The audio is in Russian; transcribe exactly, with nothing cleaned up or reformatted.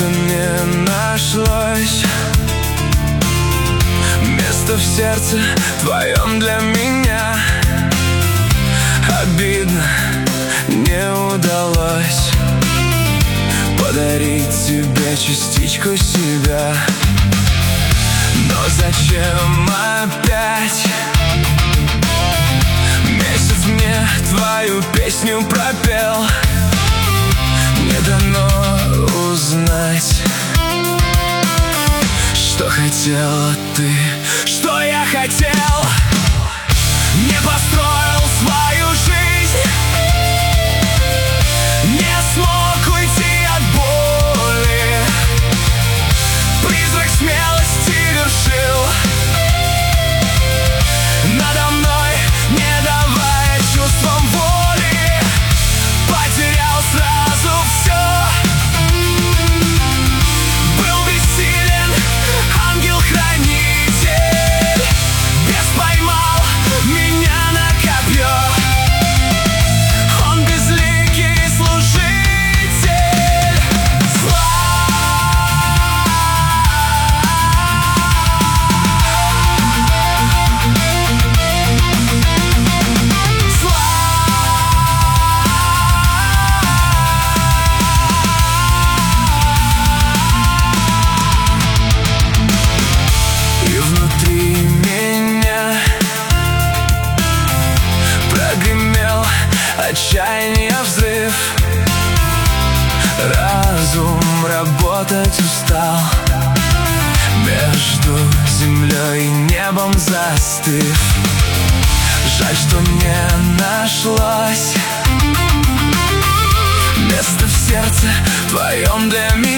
что не нашлось места в сердце твоем для меня. Обидно, не удалось подарить тебе частичку себя. Но зачем опять месяц мне твою песню пропел? Не дано узнать, что хотела ты, что я хотел. Не построил свою жизнь, не смог уйти от боли. Призрак смелости вершил надо мной, не давая чувствам воли. Потерял сразу все, был бессилен ангел-хранитель. Бес поймал меня на копье, он безликий служитель зла. И внутри меня прогремел отчаяние взрыв. Разум работать устал, между землей и небом застыв. Жаль, что не нашлось места в сердце твоем для меня.